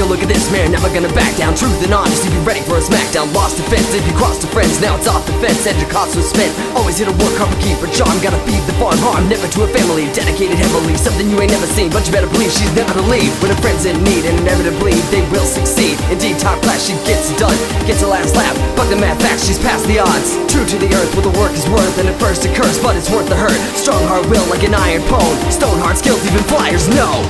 look at this man, never gonna back down. Truth and honesty, be ready for a smackdown. Lost defense if you cross the fence, now it's off the fence and your cost was spent. Always here to work hard for keep her charm, gotta feed the farm. Harm never to a family, dedicated heavily. Something you ain't never seen, but you better believe she's never to leave. When a friend's in need, and inevitably they will succeed. Indeed, top class, she gets it done, gets a last laugh. Fuck the math facts, she's past the odds. True to the earth, what the work is worth, and at first a curse, but it's worth the hurt. Strong heart will like an iron pone, stone hard skills even flyers know.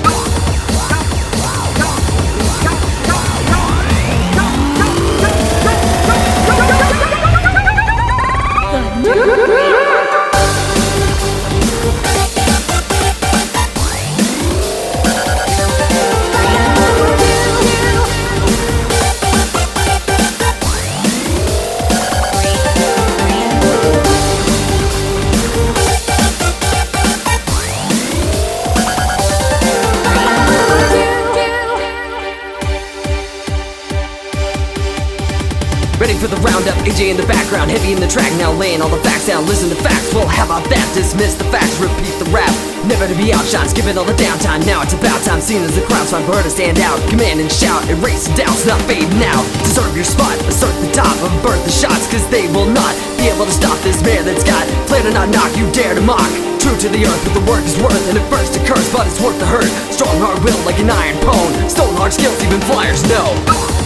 Ready for the roundup, AJ in the background, heavy in the track, now laying all the facts down. Listen to facts, well how about that? Dismiss the facts, repeat the rap. Never to be outshot, skipping all the downtime. Now it's about time, seen as the crowd's time for her to stand out. Command and shout, erase doubts, not fade now. Deserve your spot, assert the top, avert the shots, cause they will not be able to stop this man that's got flair to not knock, you dare to mock. True to the earth, what the work is worth, and at first a curse, but it's worth the hurt. Strong hard will like an iron pone, stone hard skills even flyers know.